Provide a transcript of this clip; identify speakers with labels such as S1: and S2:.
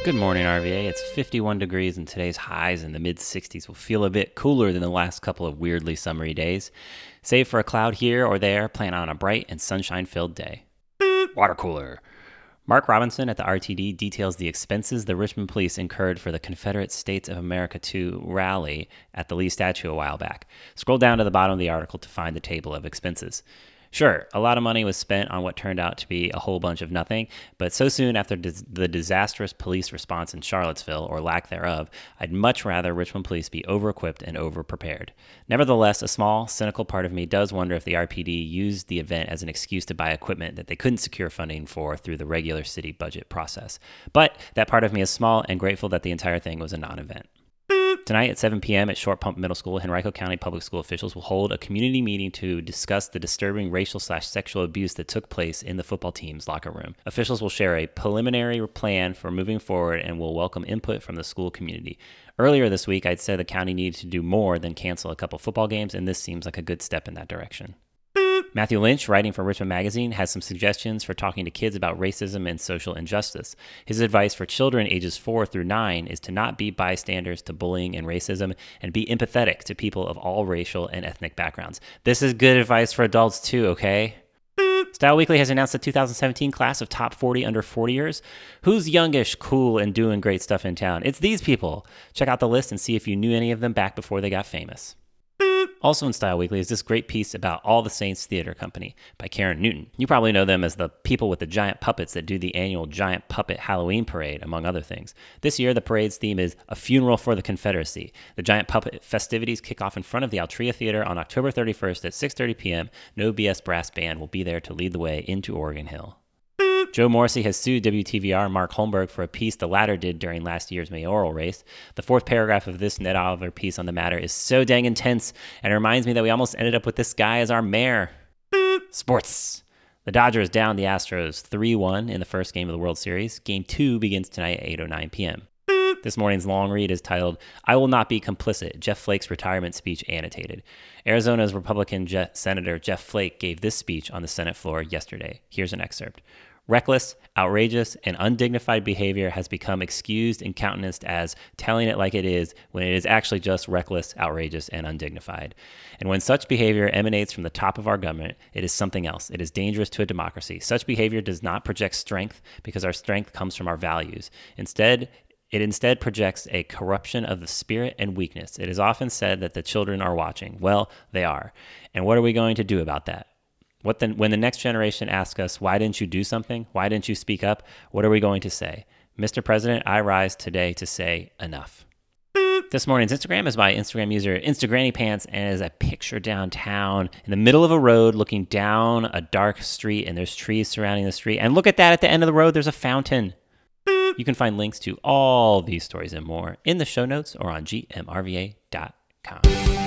S1: Good morning, RVA. It's 51 degrees and today's highs in the mid-60s will feel a bit cooler than the last couple of weirdly summery days. Save for a cloud here or there, plan on a bright and sunshine-filled day. Water cooler. Mark Robinson at the RTD details the expenses the Richmond police incurred for the Confederate States of America II rally at the Lee statue a while back. Scroll down to the bottom of the article to find the table of expenses. Sure, a lot of money was spent on what turned out to be a whole bunch of nothing, but so soon after the disastrous police response in Charlottesville, or lack thereof, I'd much rather Richmond police be over-equipped and over-prepared. Nevertheless, a small, cynical part of me does wonder if the RPD used the event as an excuse to buy equipment that they couldn't secure funding for through the regular city budget process. But that part of me is small and grateful that the entire thing was a non-event. Tonight at 7 p.m. at Short Pump Middle School, Henrico County Public School officials will hold a community meeting to discuss the disturbing racial/sexual abuse that took place in the football team's locker room. Officials will share a preliminary plan for moving forward and will welcome input from the school community. Earlier this week, I'd said the county needed to do more than cancel a couple football games, and this seems like a good step in that direction. Matthew Lynch, writing for Richmond Magazine, has some suggestions for talking to kids about racism and social injustice. His advice for children ages 4 through 9 is to not be bystanders to bullying and racism and be empathetic to people of all racial and ethnic backgrounds. This is good advice for adults too, okay? Style Weekly has announced the 2017 class of top 40 under 40ers. Who's youngish, cool, and doing great stuff in town? It's these people. Check out the list and see if you knew any of them back before they got famous. Also in Style Weekly is this great piece about All the Saints Theater Company by Karen Newton. You probably know them as the people with the giant puppets that do the annual Giant Puppet Halloween Parade, among other things. This year, the parade's theme is A Funeral for the Confederacy. The Giant Puppet festivities kick off in front of the Altria Theater on October 31st at 6:30 p.m. No BS Brass Band will be there to lead the way into Oregon Hill. Joe Morrissey has sued WTVR Mark Holmberg for a piece the latter did during last year's mayoral race. The fourth paragraph of this Ned Oliver piece on the matter is so dang intense, and it reminds me that we almost ended up with this guy as our mayor. Sports. The Dodgers downed the Astros 3-1 in the first game of the World Series. Game 2 begins tonight at 8:09 p.m. This morning's long read is titled, I Will Not Be Complicit, Jeff Flake's Retirement Speech Annotated. Arizona's Republican Senator Jeff Flake gave this speech on the Senate floor yesterday. Here's an excerpt. Reckless, outrageous, and undignified behavior has become excused and countenanced as telling it like it is when it is actually just reckless, outrageous, and undignified. And when such behavior emanates from the top of our government, it is something else. It is dangerous to a democracy. Such behavior does not project strength because our strength comes from our values. It instead projects a corruption of the spirit and weakness. It is often said that the children are watching. Well, they are. And what are we going to do about that? When the next generation asks us, why didn't you do something? Why didn't you speak up? What are we going to say? Mr. President, I rise today to say enough. This morning's Instagram is by Instagram user InstaGrannyPants and is a picture downtown in the middle of a road looking down a dark street, and there's trees surrounding the street. And look at that, at the end of the road, there's a fountain. You can find links to all these stories and more in the show notes or on gmrva.com.